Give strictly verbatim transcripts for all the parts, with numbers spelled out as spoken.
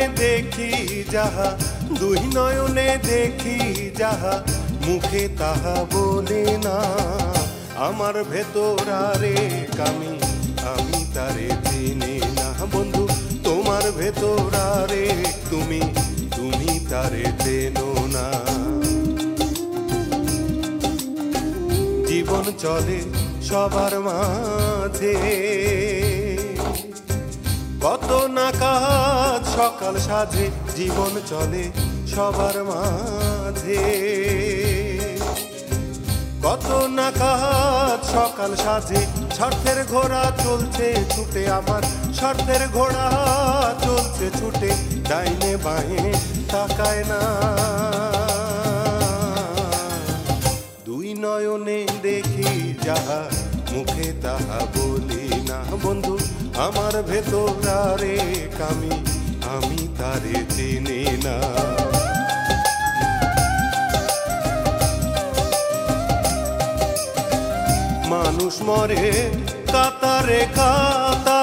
দেখি যাহা, দুই নয়নে দেখি যাহা, মুখে তাহা বলে না। আমার ভেতর আরেক আমি, আমি তারে চিনি না। বন্ধু তোমার ভেতর আরেক তুমি, তুমি তারে চেনো না। জীবন চলে সবার মাঝে, কত না কাজ সকাল সাজে। জীবন চলে সবার মাঝে, কত না কাজ সকাল সাজে। স্বার্থের ঘোড়া চলছে ছুটে আমার, স্বার্থের ঘোড়া চলছে ছুটে, ডাইনে বাঁয়ে তাকায় না। দুই নয়নে দেখি যাহা, মুখে তাহা বলি না। বন্ধু আমার ভেতর আরেক আমি, আমি তারে চিনি না। মানুষ মরে কাতারে কাতা,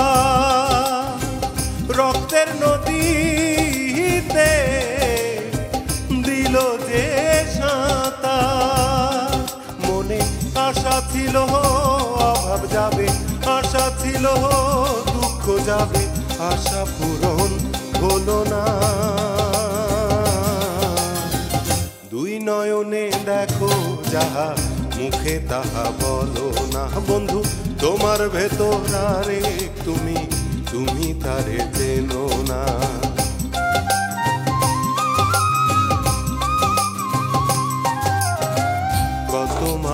রক্তের নদীতে দিল যে সাঁতার। মনে আশা ছিল অভাব যাবে, আশা ছিল দুঃখ যাবে, আশা পূরণ হলো না। দুই নয়নে দেখো যাহা, মুখে তাহা বলো না। বন্ধু তোমার ভেতর আরেক তুমি, তুমি তারে চেনো না। কত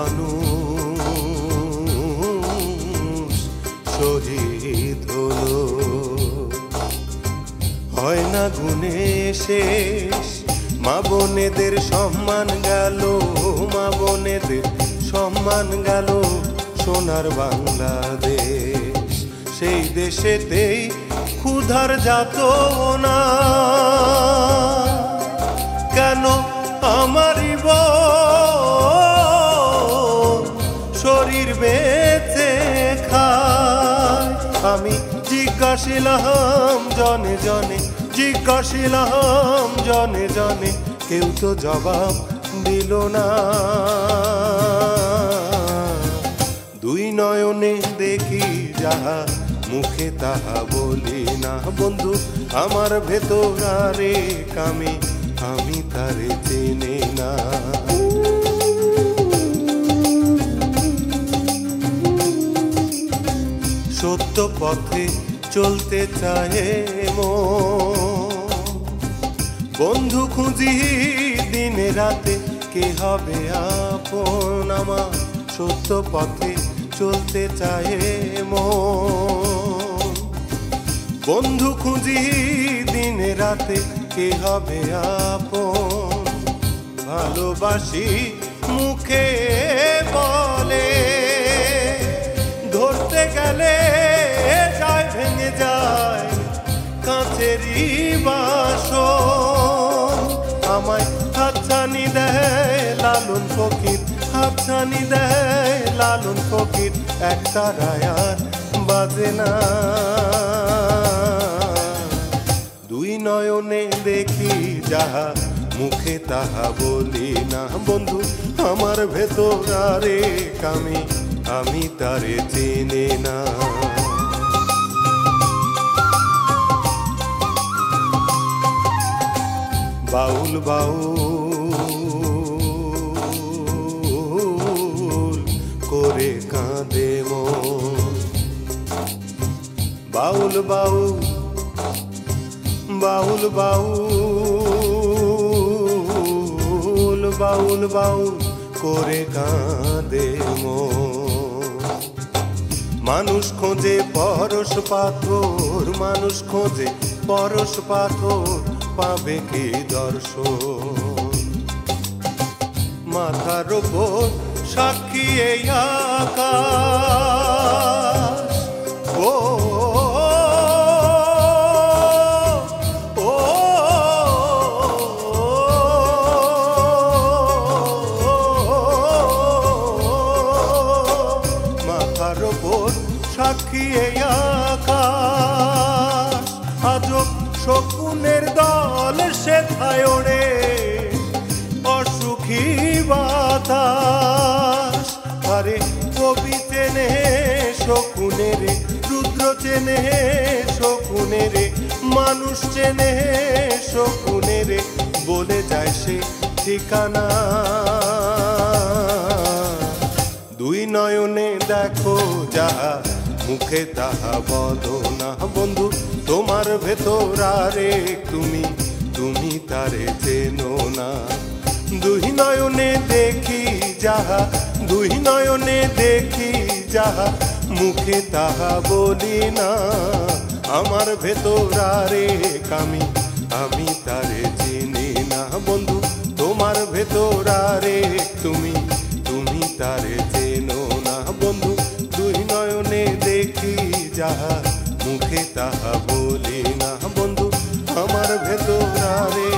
মানুষ শহীদ হলো, হয় না গুণে শেষ। মা বোনেদের সম্মান গেল, মা বোনেদের সম্মান গেল। সোনার বাংলাদেশ, সেই দেশেতেই ক্ষুধার যাতনা। কেন আমারই বোন শরীর বেঁচে খায়? আমি জিজ্ঞাসিলাম জনে জনে, জিজ্ঞাসিলাম জনে জনে, কেউ তো জবাব দিল না। দুই নয়নে দেখি যাহা, মুখে তাহা বলি না। বন্ধু আমার ভেতর আরেক আমি, আমি তারে চিনি না। সত্য পথে চলতে চাহে মন, বন্ধু খুঁজি দিনে রাতে, কে হবে আপন আমার? সত্য পথে চলতে চাহে মন, বন্ধু খুঁজি দিনে রাতে, কে হবে আপন? ভালোবাসি মুখে বলে, ধরতে গেলে যায় ভেঙে যায় কাঁচেরই বাসন। আমায় হাতছানি দেয় লালন ফকির, হাতছানি দেয় লালন ফকির, একটা রায়ার বাজে না। দুই নয়নে দেখি যাহা, মুখে তাহা বলি না। বন্ধু আমার ভেতর আরেক আমি, আমি তারে চিনি না। বাউল বাউল করে কাঁদে মন, বাউল বাউল বাউল বাউল বাউল বাউল করে কাঁদে মন। মানুষ খোঁজে পরশ পাথর, মানুষ খোঁজে পরশ পাথর, পাবে কি দর্শন? মাথার উপর সাক্ষী এই আকাশ, ও মাথার উপর সাক্ষী এই আকাশ। আজব শকুন শকুনে রে, রুদ্র চেনে শকুনে রে, মানুষ চেনে শকুনে রে, বলে যায় সে ঠিকানা। দুই নয়নে দেখো যাহা, মুখে তাহা বলো না বন্ধু, তোমার ভেতর আরে তুমি, তুমি তারে চেনো না। দুই নয়নে দেখি যাহা, দুই নয়নে দেখি যাহা, মুখে তাহা বলি না, আমার ভেতর আরে আমি, আমি তারে চিনি না বন্ধু, তোমার ভেতর আরে তুমি, তুমি তারে চেনো না বন্ধু। দুই নয়নে দেখি যাহা, মুখে তাহা বলি না বন্ধু, আমার ভেতর আরে